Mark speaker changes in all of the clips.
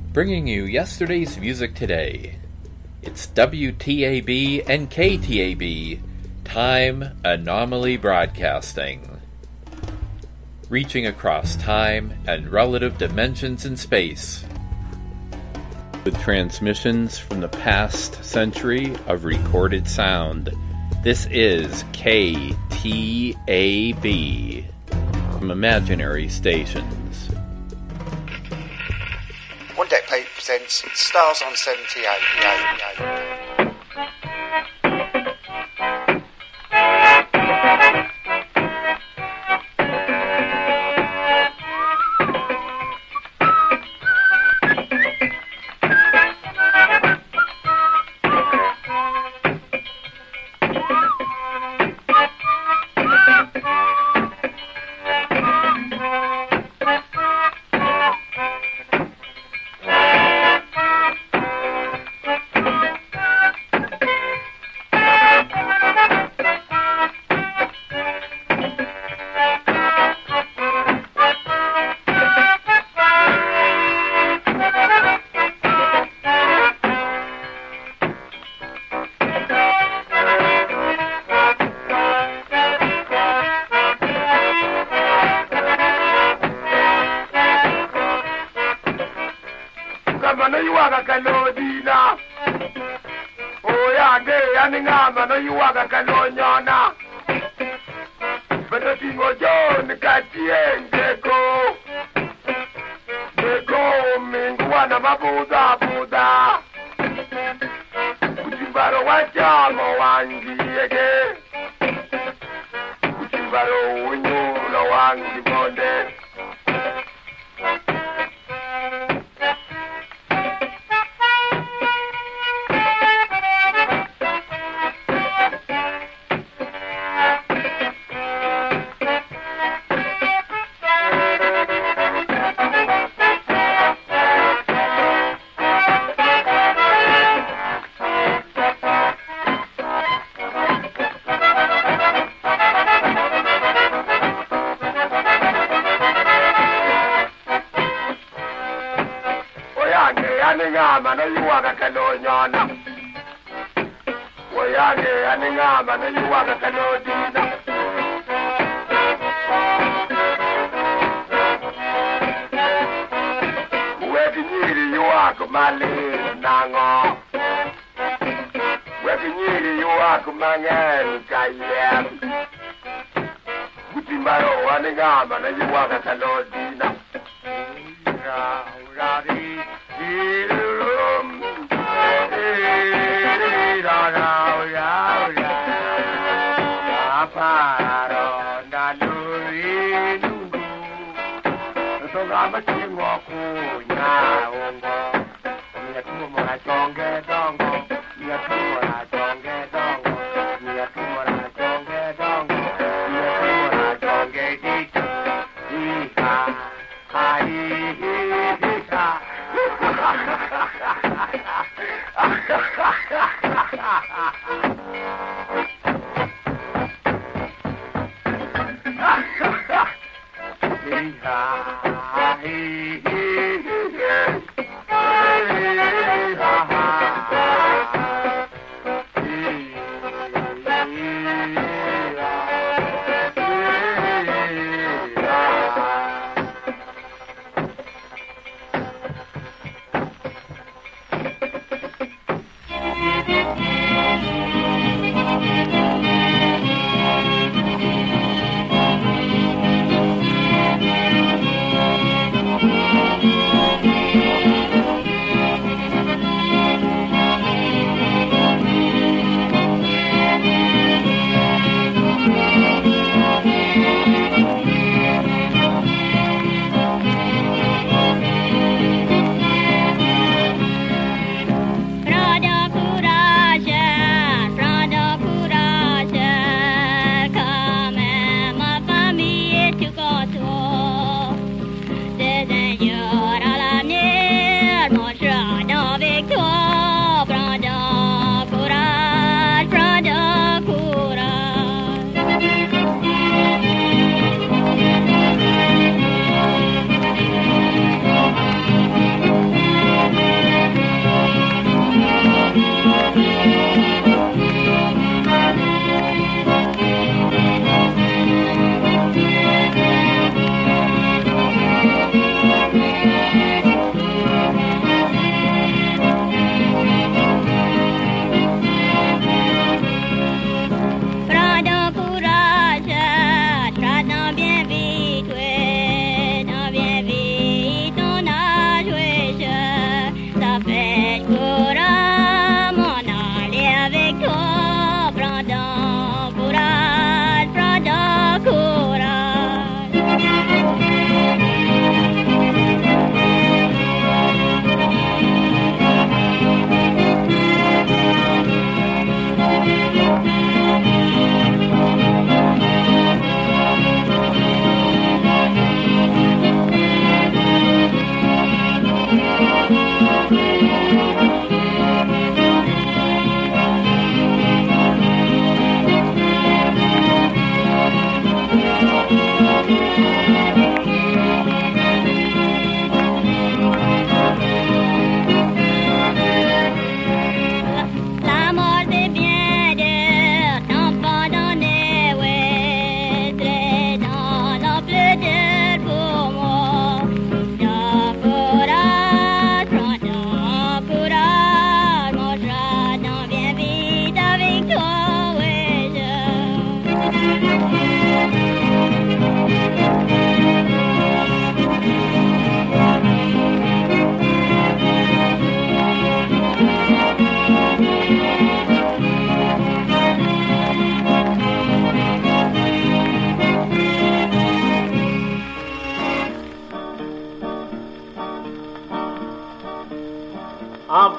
Speaker 1: bringing you yesterday's music today. It's WTAB and KTAB, Time Anomaly Broadcasting. Reaching across time and relative dimensions in space. With transmissions from the past century of recorded sound, this is KTAB from Imaginary Stations.
Speaker 2: One Deck Plate presents Stars on 78.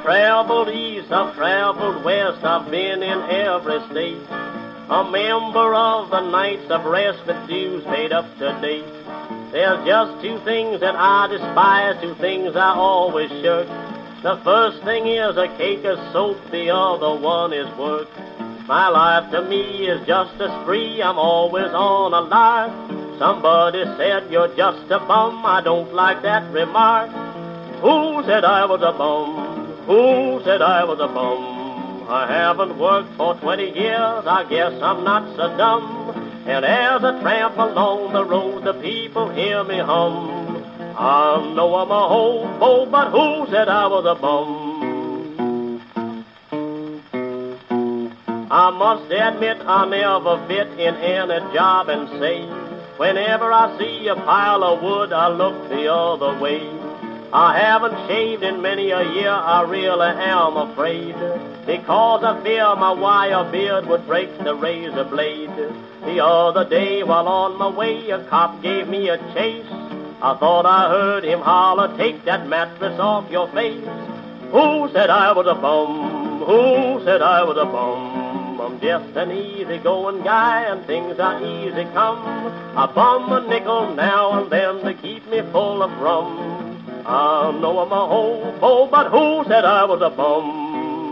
Speaker 3: I've traveled east, I've traveled west, I've been in every state. A member of the Knights of Rest with dues paid up to date. There's just two things that I despise, two things I always shirk. The first thing is a cake of soap, the other one is work. My life to me is just a spree, I'm always on a lark. Somebody said you're just a bum, I don't like that remark. Who said I was a bum? Who said I was a bum? I haven't worked for 20 years, I guess I'm not so dumb. And as I tramp along the road, the people hear me hum. I know I'm a hobo, but who said I was a bum? I must admit I never fit in any job and say, whenever I see a pile of wood, I look the other way. I haven't shaved in many a year, I really am afraid, because I fear my wire beard would break the razor blade. The other day, while on my way, a cop gave me a chase. I thought I heard him holler, take that mattress off your face. Who said I was a bum? Who said I was a bum? I'm just an easy-going guy, and things are easy come. I bum a nickel now and then to keep me full of rum. I know I'm a hobo, but who said I was a bum?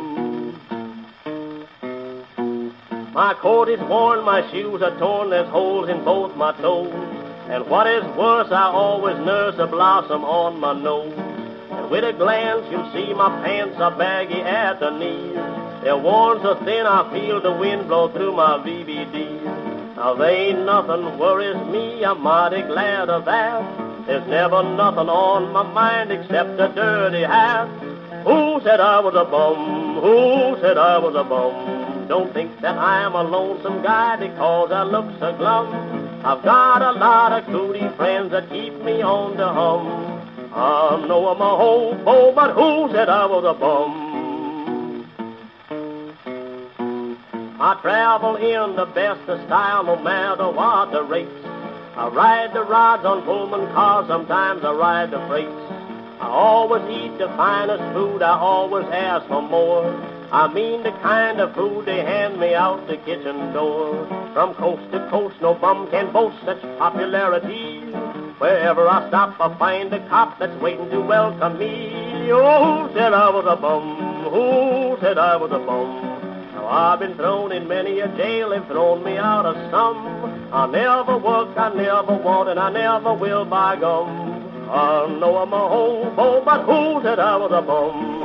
Speaker 3: My coat is worn, my shoes are torn, there's holes in both my toes. And what is worse, I always nurse a blossom on my nose. And with a glance you'll see my pants are baggy at the knees. They're worn so thin I feel the wind blow through my VVDs. Now there ain't nothing worries me, I'm mighty glad of that. There's never nothing on my mind except a dirty hat. Who said I was a bum? Who said I was a bum? Don't think that I'm a lonesome guy because I look so glum. I've got a lot of cootie friends that keep me on the hum. I know I'm a hobo, but who said I was a bum? I travel in the best of style no matter what the rates. I ride the rods on Pullman cars, sometimes I ride the freights. I always eat the finest food, I always ask for more. I mean the kind of food they hand me out the kitchen door. From coast to coast, no bum can boast such popularity. Wherever I stop, I find a cop that's waiting to welcome me. Oh, who said I was a bum? Who said I was a bum? Now I've been thrown in many a jail, they've thrown me out of some. I never work, I never want, and I never will buy gum. I know I'm a hobo, but who said I was a bum?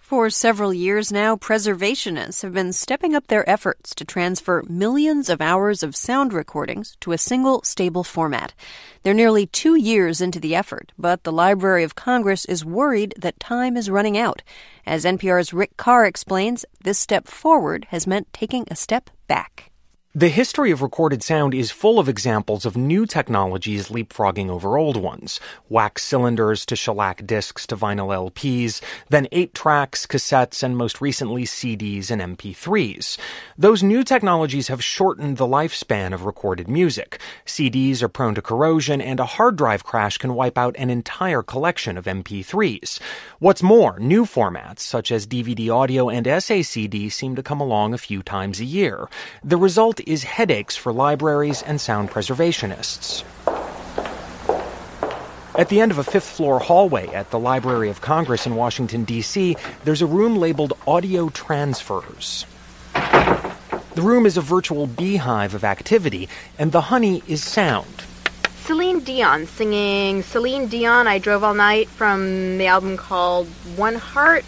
Speaker 4: For several years now, preservationists have been stepping up their efforts to transfer millions of hours of sound recordings to a single, stable format. They're nearly 2 years into the effort, but the Library of Congress is worried that time is running out. As NPR's Rick Carr explains, this step forward has meant taking a step back.
Speaker 5: The history of recorded sound is full of examples of new technologies leapfrogging over old ones. Wax cylinders to shellac discs to vinyl LPs, then 8-tracks, cassettes, and most recently CDs and MP3s. Those new technologies have shortened the lifespan of recorded music. CDs are prone to corrosion, and a hard drive crash can wipe out an entire collection of MP3s. What's more, new formats such as DVD audio and SACD seem to come along a few times a year. The result is headaches for libraries and sound preservationists. At the end of a 5th-floor hallway at the Library of Congress in Washington, D.C., there's a room labeled Audio Transfers. The room is a virtual beehive of activity, and the honey is sound.
Speaker 6: Celine Dion singing Celine Dion, I Drove All Night, from the album called One Heart.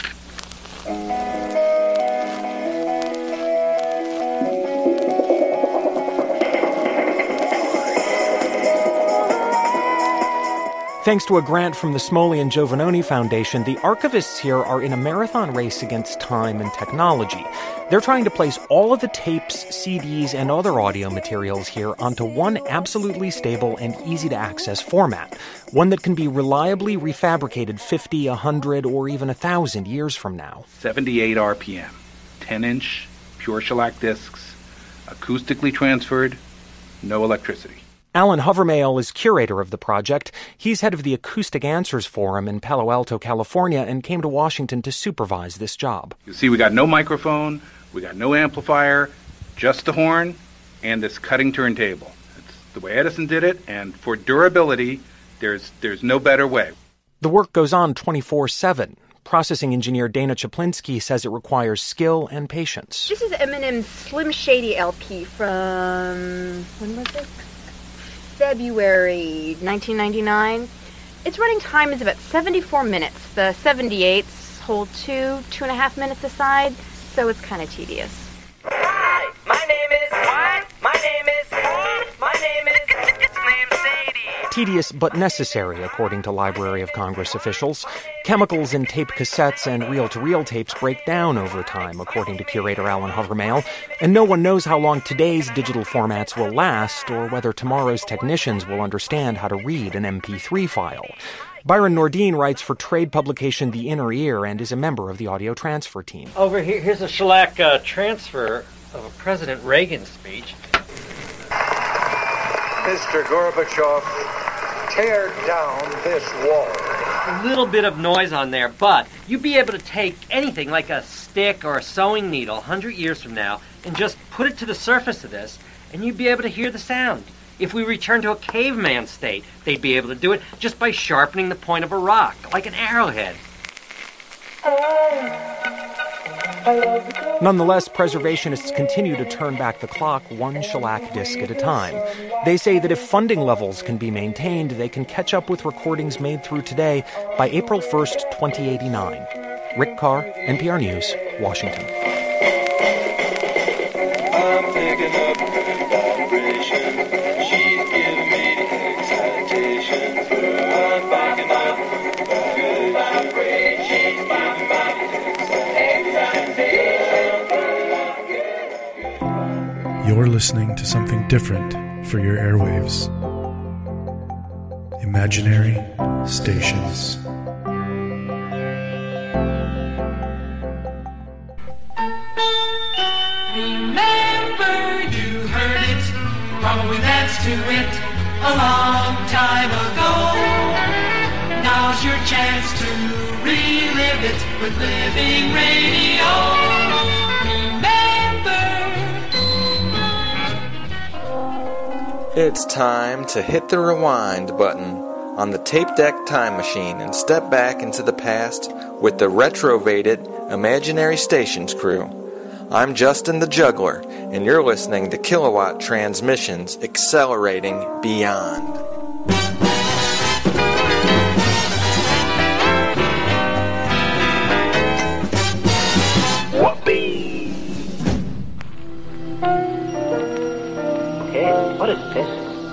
Speaker 5: Thanks to a grant from the Smoley and Giovannoni Foundation, the archivists here are in a marathon race against time and technology. They're trying to place all of the tapes, CDs, and other audio materials here onto one absolutely stable and easy-to-access format, one that can be reliably refabricated 50, 100, or even 1,000 years from now.
Speaker 7: 78 RPM, 10-inch, pure shellac discs, acoustically transferred, no electricity.
Speaker 5: Alan Hovermael is curator of the project. He's head of the Acoustic Answers Forum in Palo Alto, California, and came to Washington to supervise this job.
Speaker 7: You see, we got no microphone, we got no amplifier, just the horn and this cutting turntable. It's the way Edison did it, and for durability, there's no better way.
Speaker 5: The work goes on 24/7. Processing engineer Dana Chaplinsky says it requires skill and patience.
Speaker 6: This is Eminem's Slim Shady LP from, when was it? February 1999. Its running time is about 74 minutes. The 78s hold 2.5 minutes aside, so it's kind of tedious.
Speaker 8: Hi, my name is what? My name is Slim Shady.
Speaker 5: Tedious but necessary, according to Library of Congress officials. Chemicals in tape cassettes and reel-to-reel tapes break down over time, according to curator Alan Hovermael, and no one knows how long today's digital formats will last or whether tomorrow's technicians will understand how to read an MP3 file. Byron Nordine writes for trade publication The Inner Ear and is a member of the audio transfer team.
Speaker 9: Over here, here's a shellac transfer of a President Reagan speech.
Speaker 10: Mr. Gorbachev, tear down this wall.
Speaker 9: A little bit of noise on there, but you'd be able to take anything like a stick or a sewing needle 100 years from now and just put it to the surface of this, and you'd be able to hear the sound. If we return to a caveman state, they'd be able to do it just by sharpening the point of a rock, like an arrowhead.
Speaker 5: Nonetheless, preservationists continue to turn back the clock one shellac disc at a time. They say that if funding levels can be maintained, they can catch up with recordings made through today by April 1st, 2089. Rick Carr, NPR News, Washington.
Speaker 11: I'm picking up her vibration. She's giving me excitation. I'm picking up good vibration. She's giving me excitation.
Speaker 12: You're listening to something different for your airwaves. Imaginary Stations.
Speaker 13: Probably that's to it a long time ago. Now's your chance to relive it with Living Radio. Remember.
Speaker 14: It's time to hit the rewind button on the tape deck time machine and step back into the past with the retrovated Imaginary Stations crew. I'm Justin the Juggler, and you're listening to Kilowatt Transmissions Accelerating Beyond.
Speaker 15: Okay, what is this?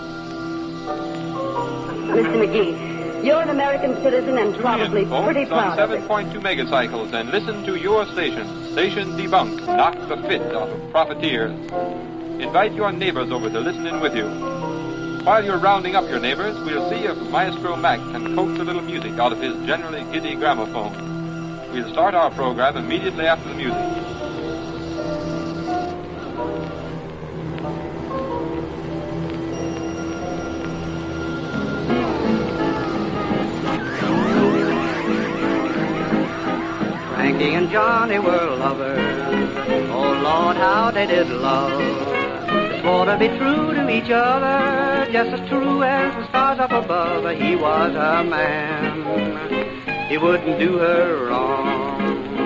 Speaker 16: Mr. McGee, you're an American citizen and probably pretty proud of it.
Speaker 17: 7.2 megacycles and listen to your station. Station Debunk. Knock the fit out of profiteers. Invite your neighbors over to listen in with you. While you're rounding up your neighbors, we'll see if Maestro Mac can coax a little music out of his generally giddy gramophone. We'll start our program immediately after the music.
Speaker 18: Frankie and Johnny were lovers. Oh, Lord, how they did love. They swore to be true to each other, just as true as the stars up above. He was her man. He wouldn't do her wrong.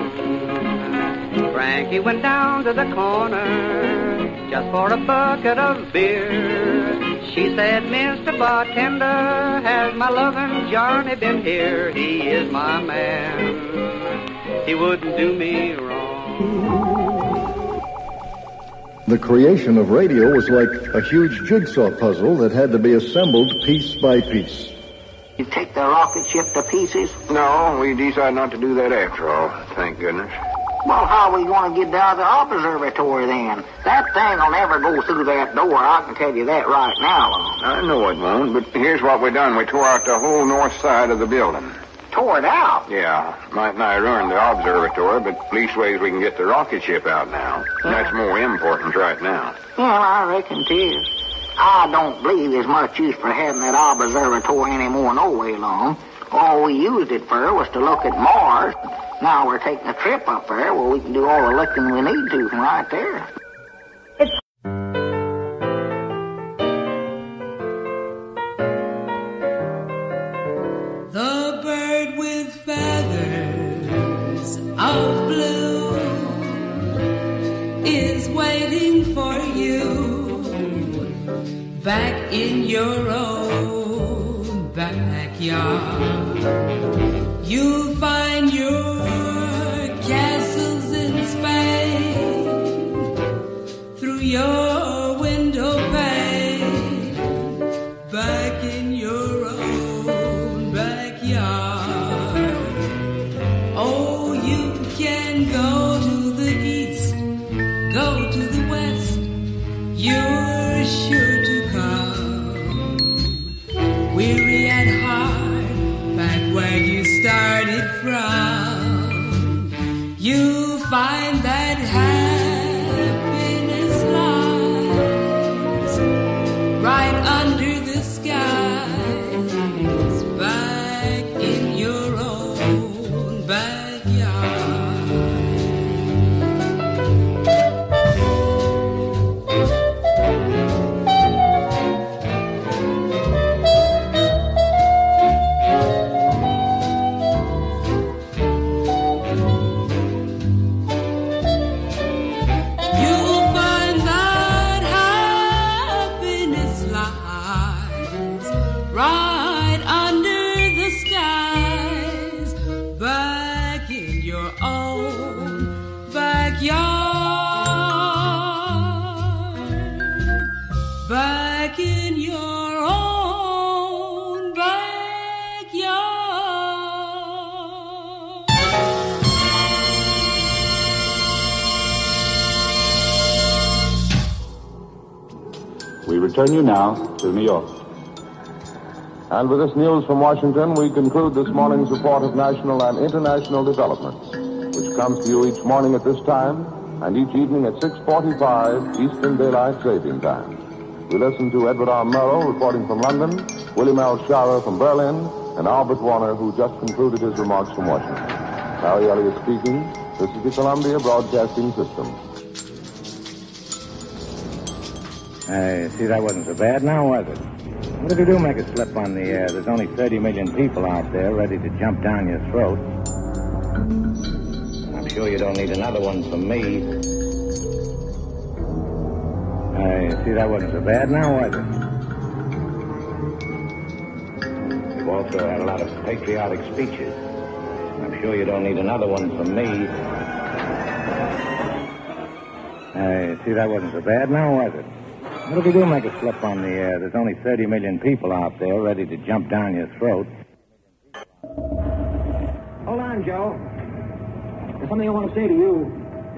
Speaker 18: Frankie went down to the corner just for a bucket of beer. She said, Mr. Bartender, has my lovin' Johnny been here? He is my man. He wouldn't do me wrong.
Speaker 19: The creation of radio was like a huge jigsaw puzzle that had to be assembled piece by piece.
Speaker 20: You take the rocket ship to pieces?
Speaker 21: No, we decided not to do that after all, thank goodness.
Speaker 20: Well, how are we going to get down to the observatory then? That thing will never go through that door, I can tell you that right now.
Speaker 21: I know it won't, but here's what we done. We tore out the whole north side of the building.
Speaker 20: Tore it out?
Speaker 21: Yeah, might not ruin the observatory, but leastways we can get the rocket ship out now. That's more important right now.
Speaker 20: Well, I reckon it is. I don't believe there's much use for having that observatory anymore no way long. All we used it for was to look at Mars. Now we're taking a trip up there where we can do all the looking we need to from right there.
Speaker 13: The bird with feathers of blue is waiting for you back in your own backyard. You'll find your castles in Spain through your window pane, back in your own backyard. Oh, you can go to the east, go to the west, you're sure to come weary and hard, back where you started from. You'll find that happiness lies right under the skies, back in your own backyard. Right under the skies, back in your own backyard, back in your own backyard.
Speaker 22: We return you now to New York. And with this news from Washington, we conclude this morning's report of national and international developments, which comes to you each morning at this time and each evening at 6:45 Eastern Daylight Saving Time. We listen to Edward R. Murrow reporting from London, William L. Schauer from Berlin, and Albert Warner, who just concluded his remarks from Washington. Harry Elliott speaking. This is the Columbia Broadcasting System.
Speaker 23: See, that wasn't so bad now, was it? What if you do make a slip on the air? There's only 30 million people out there ready to jump down your throat. I'm sure you don't need another one from me. See, that wasn't so bad now, was it? You've also had a lot of patriotic speeches. I'm sure you don't need another one from me. See, that wasn't so bad now, was it? What if we do make a slip on the air? There's only 30 million people out there ready to jump down your throat. Hold on, Joe. There's something I want to say to you.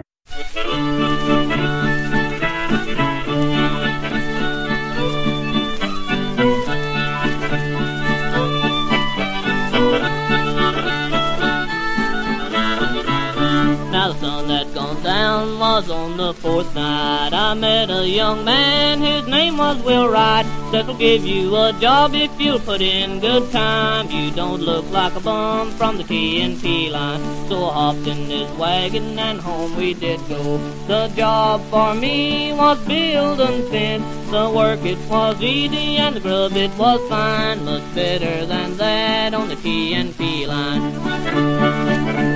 Speaker 1: Now the sun that gone down was on the fourth night. I met a young man, his name was Will Wright. Said we'll give you a job if you'll put in good time. You don't look like a bum from the T&P line. So I hopped in his wagon and home we did go. The job for me was build and fence. The work it was easy and the grub it was fine. Much better than that on the T&P line.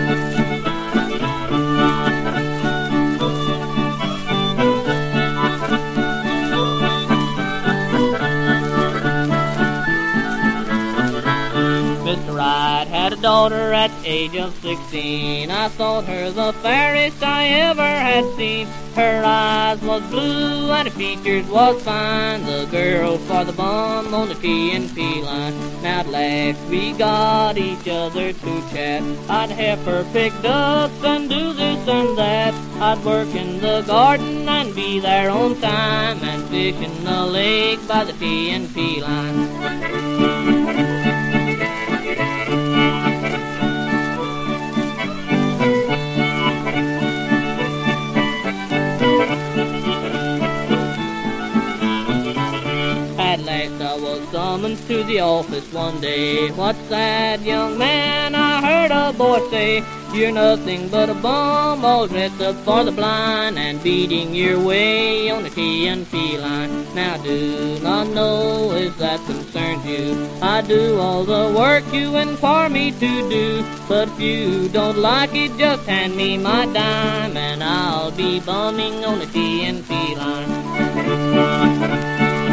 Speaker 1: Mr. Wright had a daughter at the age of 16. I thought her the fairest I ever had seen. Her eyes was blue and her features was fine. The girl for the bum on the T&P line. Now at last we got each other to chat. I'd have her pick ducks and do this and that. I'd work in the garden and be there on time. And fish in the lake by the T&P line. At last I was summoned to the office one day. What's that, young man? I heard a boy say. You're nothing but a bum, all dressed up for the blind, and beating your way on the T&P line. Now do not know if that concerns you. I do all the work you inquire me to do. But if you don't like it, just hand me my dime, and I'll be bumming on the T&P line.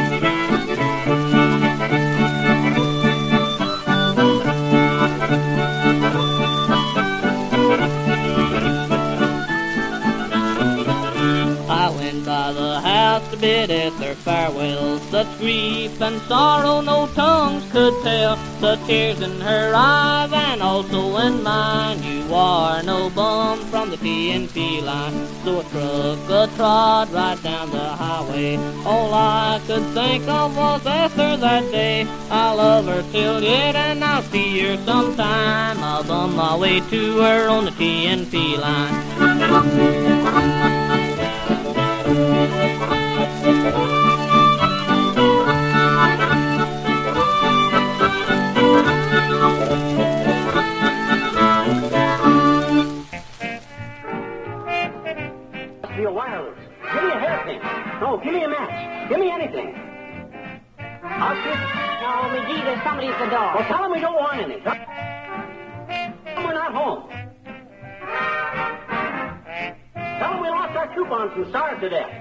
Speaker 1: I went by the house to bid at their farewells. Such grief and sorrow no tongues could tell. The tears in her eyes and also in mine. You are no bum from the T&P line. So I struck a trot right down the highway. All I could think of was Esther that day. I love her till yet and I'll see her sometime. I'll bum my way to her on the T&P line.
Speaker 15: Your wireless. Give me a hairpin. No, give me a match. Give me anything. I'll shoot.
Speaker 16: No, McGee, there's somebody at the door.
Speaker 15: Well, tell him we don't want any. Tell him we're not home. Tell him we lost our coupons and starved to death.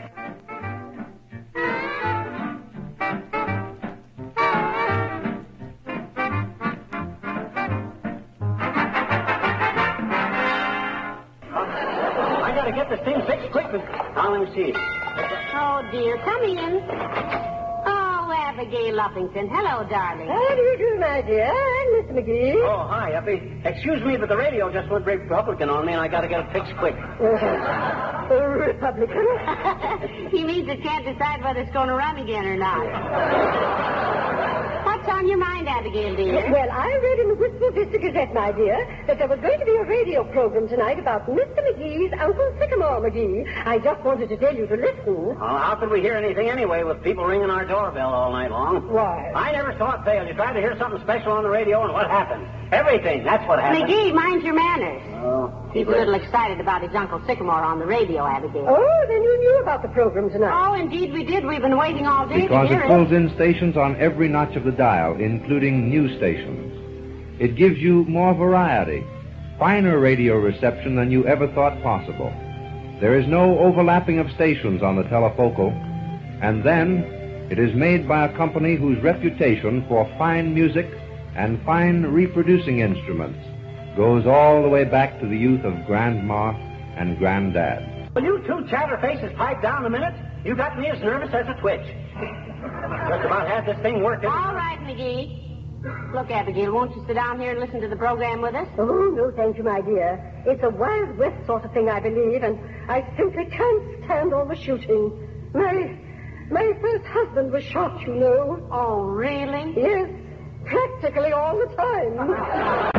Speaker 15: I gotta get this thing fixed quick. Now, let me see.
Speaker 16: Oh, dear. Come in. Oh, Abigail Luffington. Hello, darling.
Speaker 2: How do you do, my dear? I'm Mr. McGee.
Speaker 15: Oh, hi, Effie. Excuse me, but the radio just went Republican on me, and I gotta get it fixed quick.
Speaker 2: Republican?
Speaker 16: He means it can't decide whether it's going to run again or not. What's on your mind, Abigail, dear?
Speaker 2: Well, I read in the Wistful Vista Gazette, my dear, that there was going to be a radio program tonight about Mr. McGee's Uncle Sycamore McGee. I just wanted to tell you to listen.
Speaker 15: Well, how could we hear anything anyway with people ringing our doorbell all night long?
Speaker 2: Why?
Speaker 15: I never saw it fail. You tried to hear something special on the radio, and what happened? Everything. That's what happened.
Speaker 16: McGee, mind your manners.
Speaker 15: Oh.
Speaker 16: He's a little excited about his Uncle Sycamore on the radio, Abigail.
Speaker 2: Oh, then you knew about the program tonight.
Speaker 16: Oh, indeed we did. We've been waiting all day
Speaker 3: Because
Speaker 16: to hear
Speaker 3: it pulls in stations on every notch of the dial, including new stations. It gives you more variety, finer radio reception than you ever thought possible. There is no overlapping of stations on the telefocal, and then it is made by a company whose reputation for fine music and fine reproducing instruments goes all the way back to the youth of Grandma and Granddad.
Speaker 15: Will you two chatterfaces pipe down a minute? You got me as nervous as a twitch. Just about had this thing working.
Speaker 16: All right, McGee. Look, Abigail, won't you sit down here and listen to the program with us?
Speaker 2: Oh, no, thank you, my dear. It's a Wild West sort of thing, I believe, and I simply can't stand all the shooting. My first husband was shot, you know.
Speaker 16: Oh, really?
Speaker 2: Yes, practically all the time.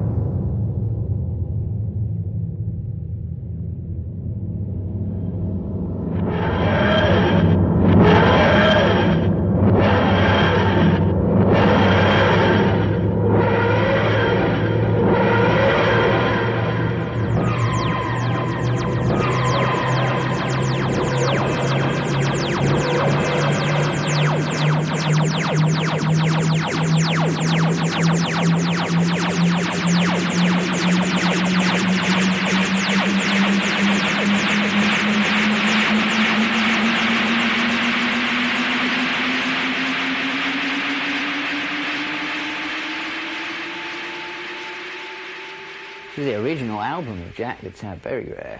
Speaker 4: The original album of Jack that's very rare.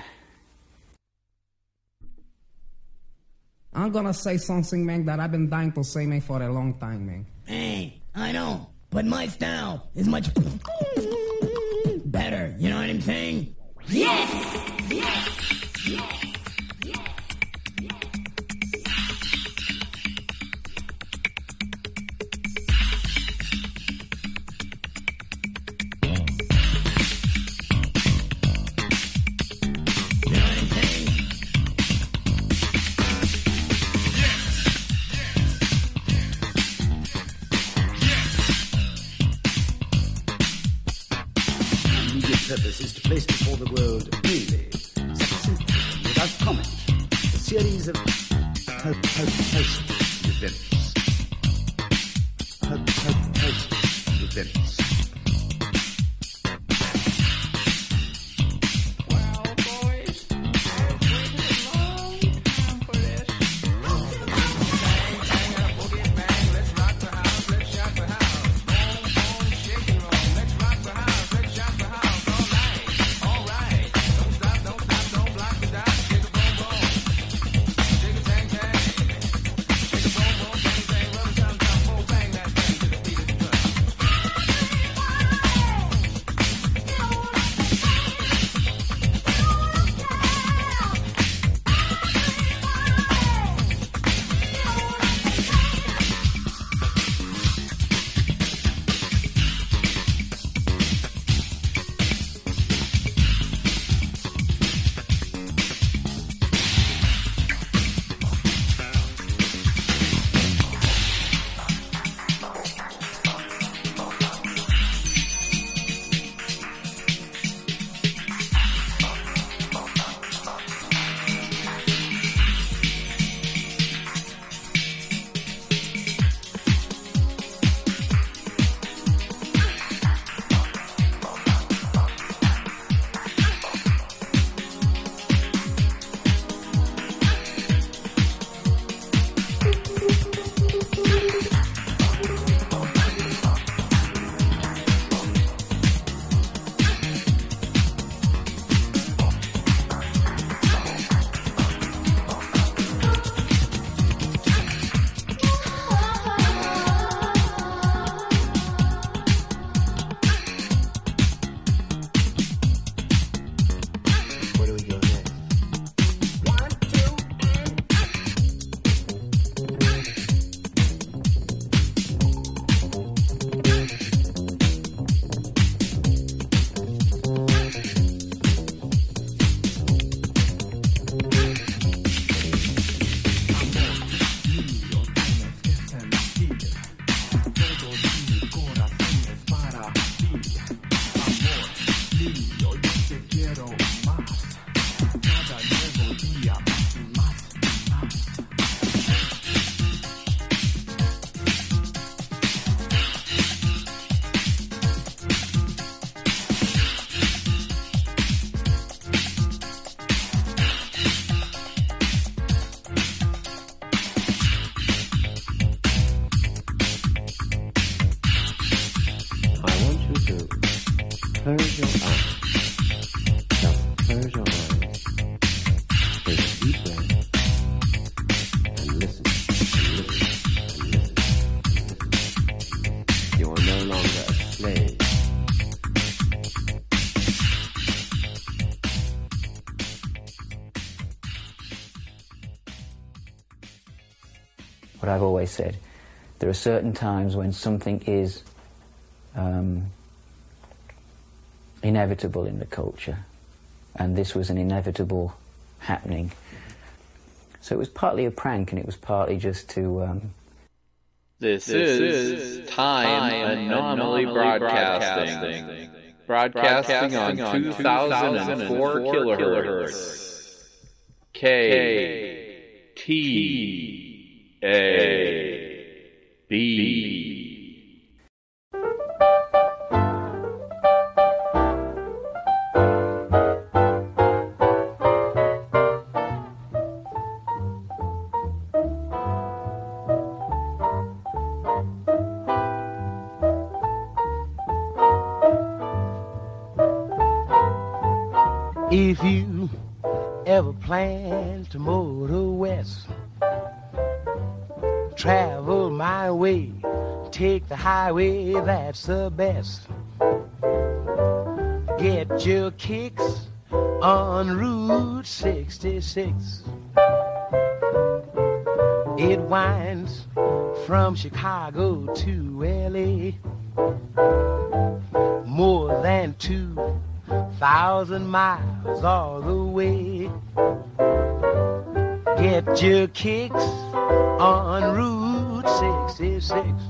Speaker 6: I'm gonna say something, man, that I've been dying to say, man, for a long time, man.
Speaker 7: Hey, I know, but my style is much better, you know what I'm saying? Yes! Yes! Yes!
Speaker 24: Purpose is to place before the world plainly, succinctly, without comment, a series of post events. Post events.
Speaker 13: Well, boys, I've waited a long time for this. Bang, bang, a boogie, bang, let's rock the house, let's shock the house. Boom, boom, shake and roll, let's rock the house, let's shock the house.
Speaker 4: what I've always said. There are certain times when something is inevitable in the culture, and this was an inevitable happening. So it was partly a prank, and it was partly just to...
Speaker 5: This is Time Anomaly Broadcasting. Broadcasting on 2004 kilohertz. KTAB.
Speaker 8: If you ever plan to motor west, travel my way, take the highway, that's the best. Get your kicks on Route 66. It winds from Chicago to L.A. More than 2,000 miles all the way. Get your kicks on Route 66.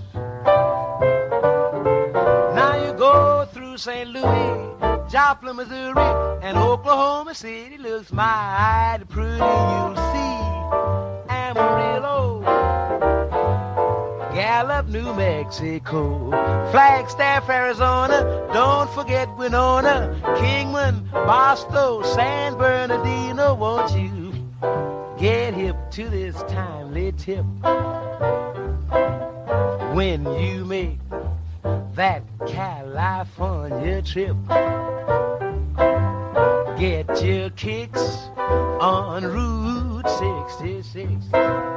Speaker 8: Now you go through St. Louis, Joplin, Missouri, and Oklahoma City looks mighty pretty. You'll see Amarillo, Gallup, New Mexico, Flagstaff, Arizona, don't forget Winona, Kingman, Boston, San Bernardino. Won't you get hip to this timely tip when you make that California trip? Get your kicks on Route 66.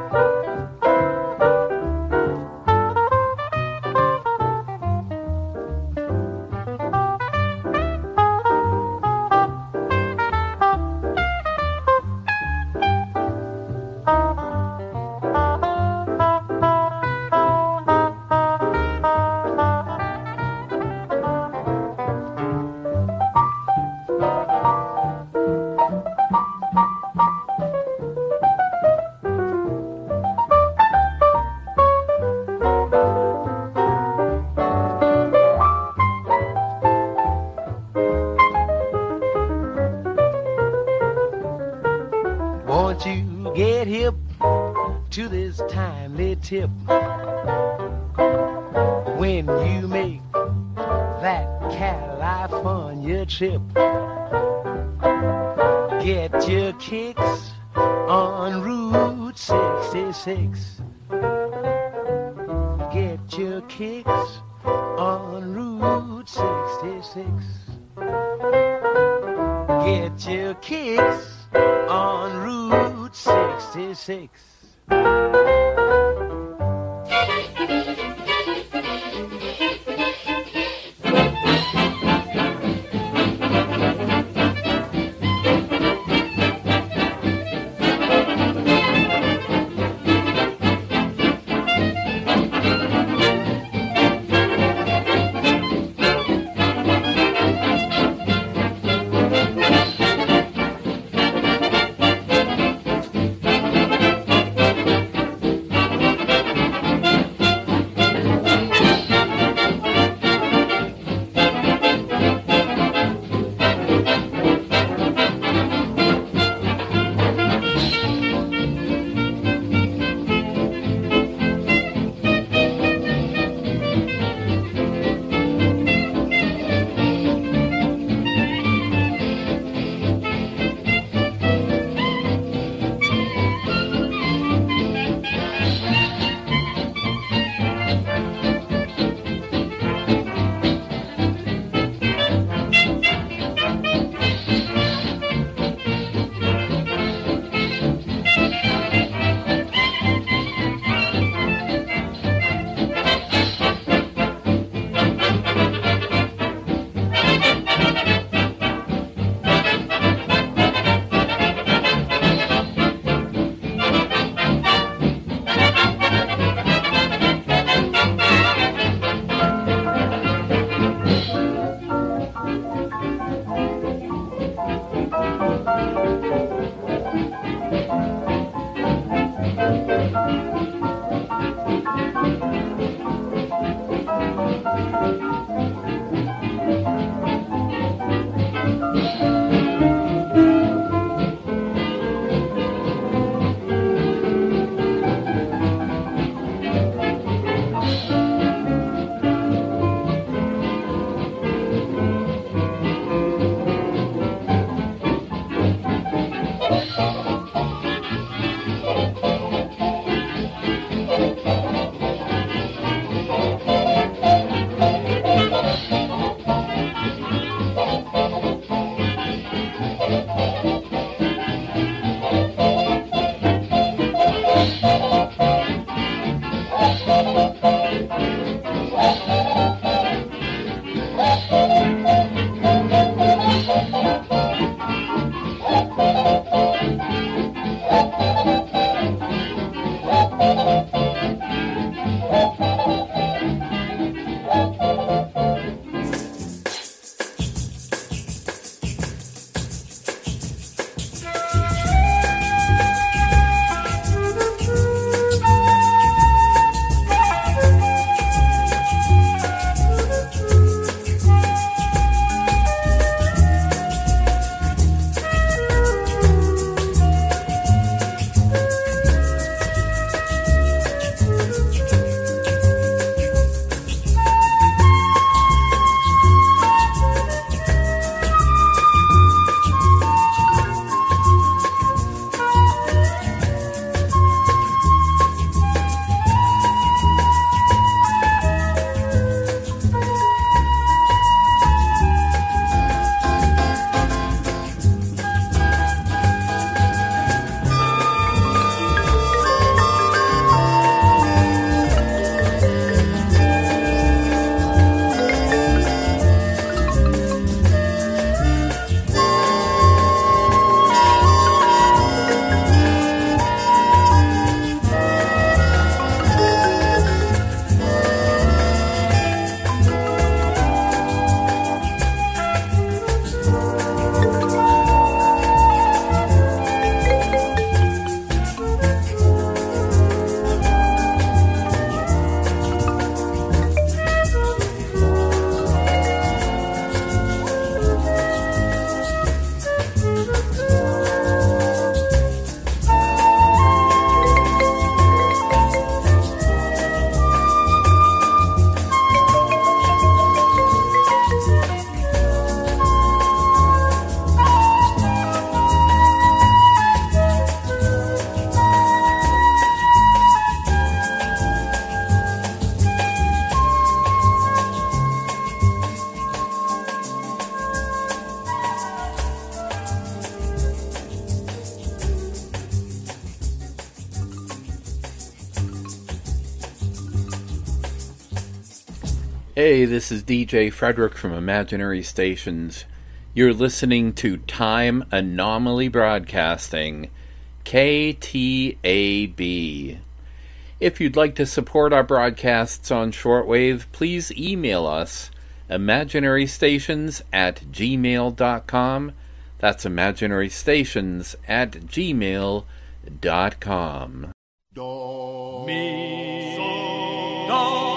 Speaker 8: Won't you get hip to this timely tip when you make that California trip? Get your kicks on Route 66. Get your kicks on Route 66. Get your kicks on Route 66.
Speaker 5: Hey, this is DJ Frederick from Imaginary Stations. You're listening to Time Anomaly Broadcasting, KTAB. If you'd like to support our broadcasts on shortwave, please email us, imaginarystations@gmail.com. That's imaginarystations@gmail.com.
Speaker 13: Do, mi, sol, do.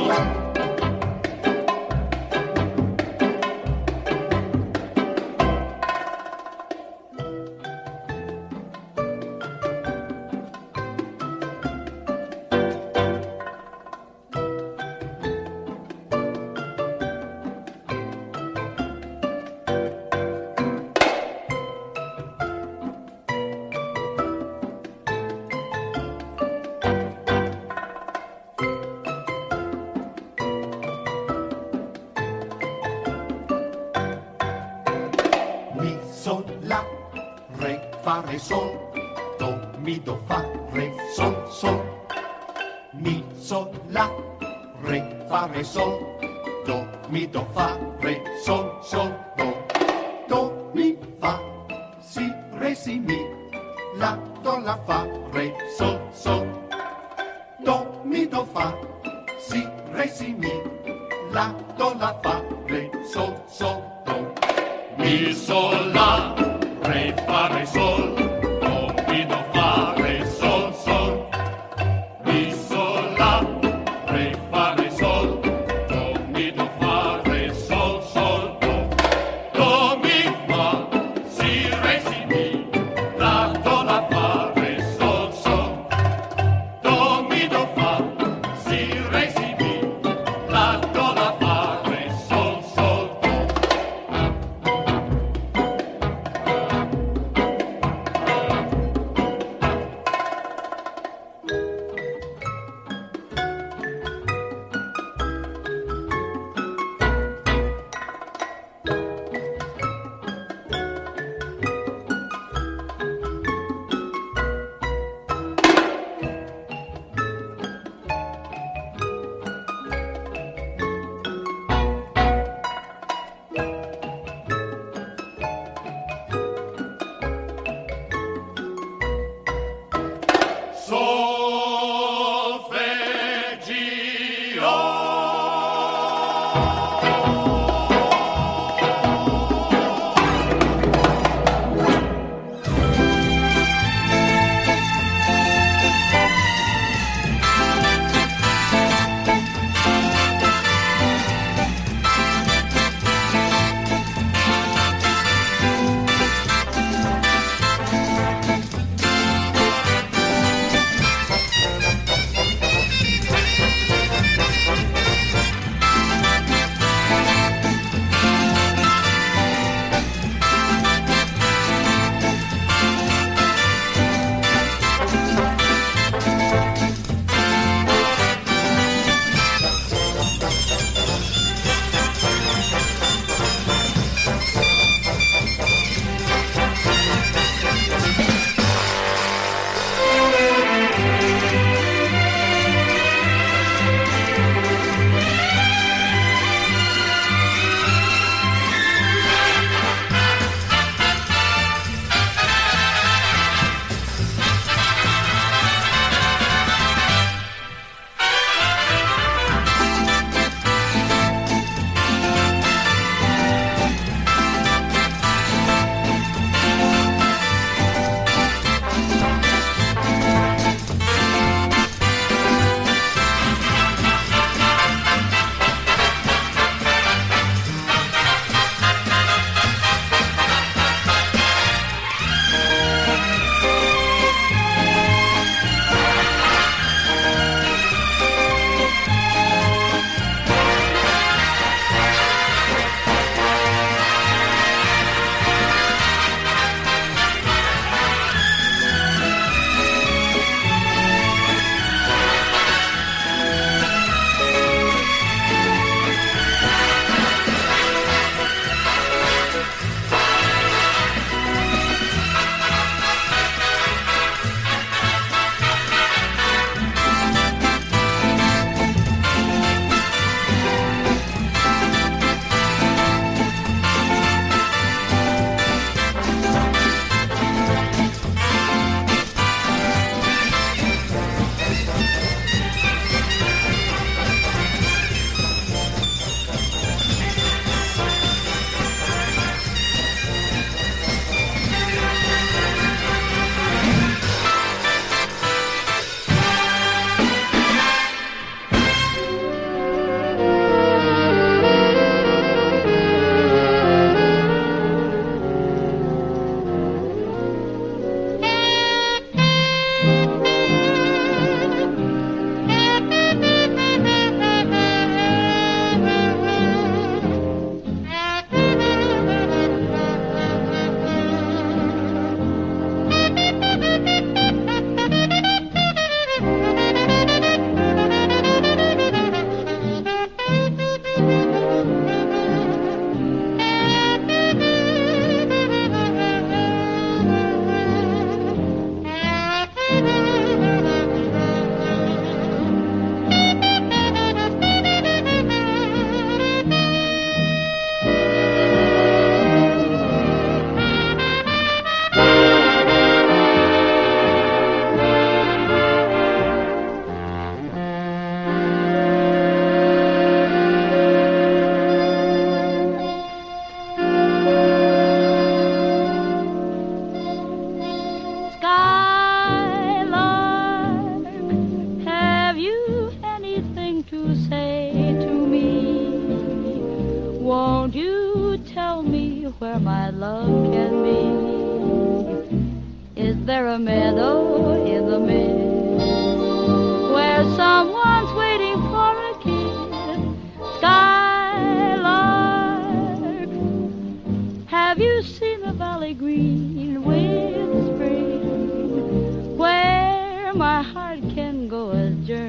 Speaker 9: Re, sol, do, mi, do, fa, re, sol, sol. Mi, sol, la, re, fa, re, sol, do, mi, do, fa, re, sol, sol, do. Do, mi, fa, si, re, si, mi, la, do, la, fa, re, sol, sol. Do, mi, do, fa, si, re, si, mi, la, do, la, fa, re, sol, sol, do. Mi, sol, la, re, fa, re, sol.
Speaker 10: where my love can be? Is there a meadow in the mist where someone's waiting for a kiss? Skylark, have you seen the valley green with spring, where my heart can go a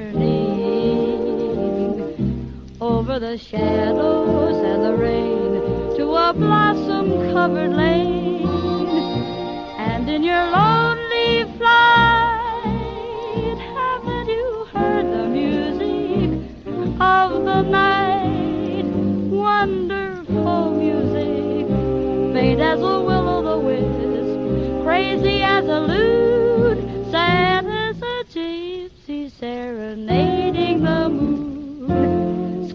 Speaker 10: journeying over the shadows and the rain to a blossom-covered lane? And in your lonely flight, haven't you heard the music of the night? Wonderful music, faint as a will-o'-the-wisp, crazy as a lute, sad as a gypsy serenading the moon.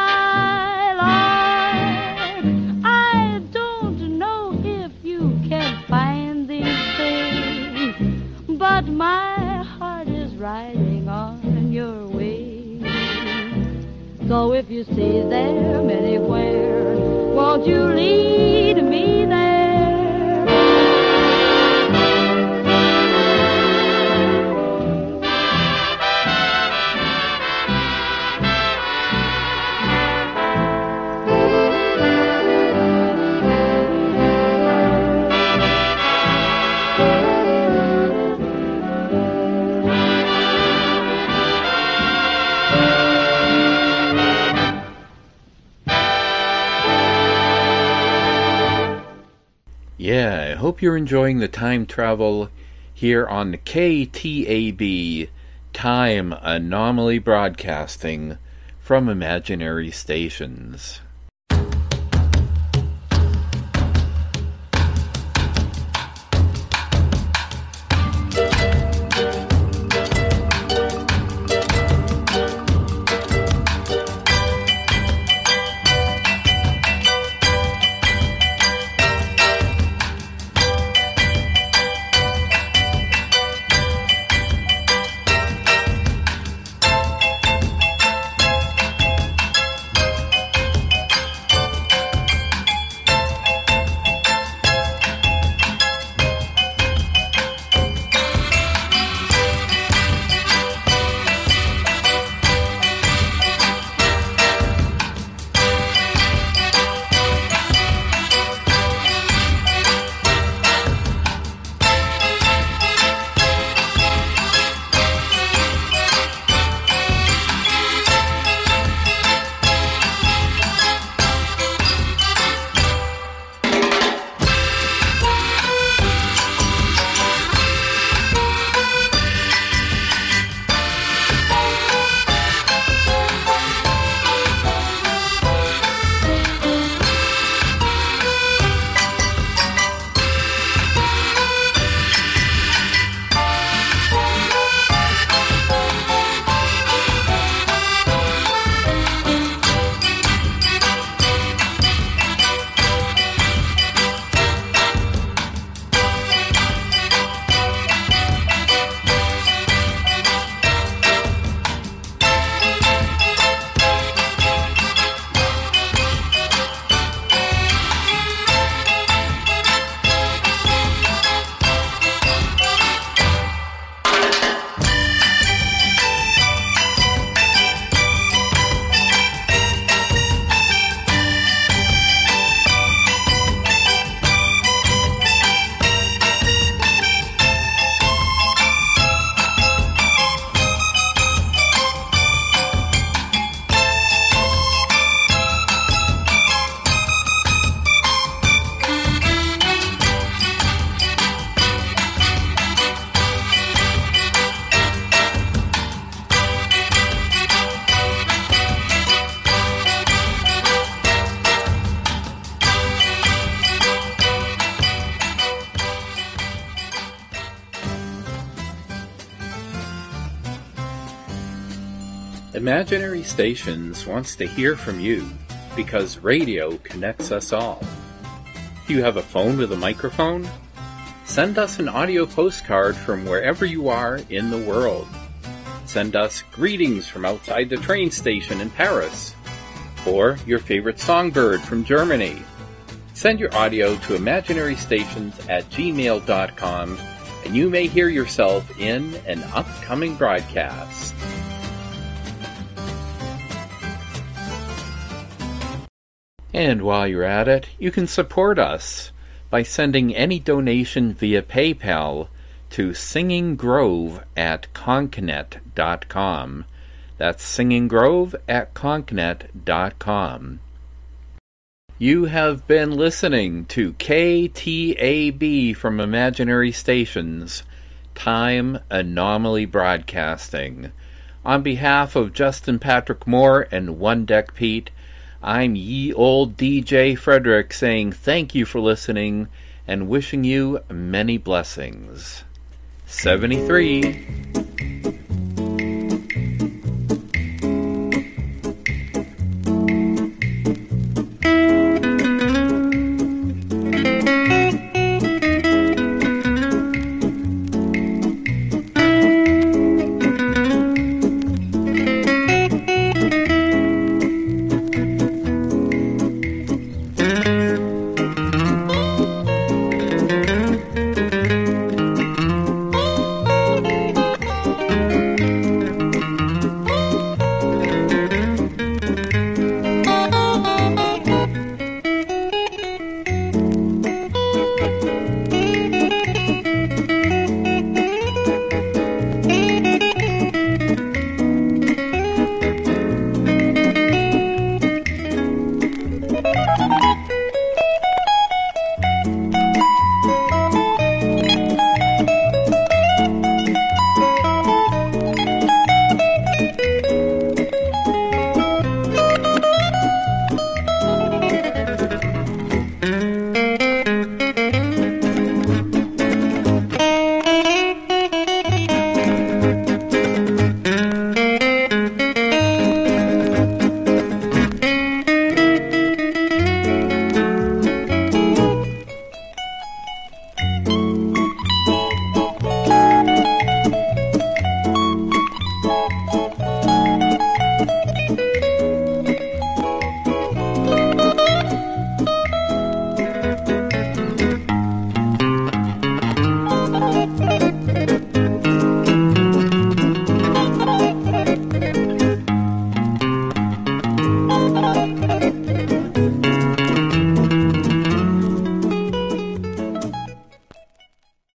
Speaker 10: Skylark, I don't know if you can find these things, but my heart is riding on your wings. So if you see them anywhere, won't you lead me there?
Speaker 5: Yeah, I hope you're enjoying the time travel here on KTAB, Time Anomaly Broadcasting from Imaginary Stations. Imaginary Stations wants to hear from you because radio connects us all. Do you have a phone with a microphone? Send us an audio postcard from wherever you are in the world. Send us greetings from outside the train station in Paris, or your favorite songbird from Germany. Send your audio to imaginarystations@gmail.com and you may hear yourself in an upcoming broadcast. And while you're at it, you can support us by sending any donation via PayPal to singinggrove@concanet.com. That's singinggrove@concanet.com. You have been listening to KTAB from Imaginary Stations, Time Anomaly Broadcasting. On behalf of Justin Patrick Moore and One Deck Pete, I'm Ye Old DJ Frederick saying thank you for listening and wishing you many blessings. 73.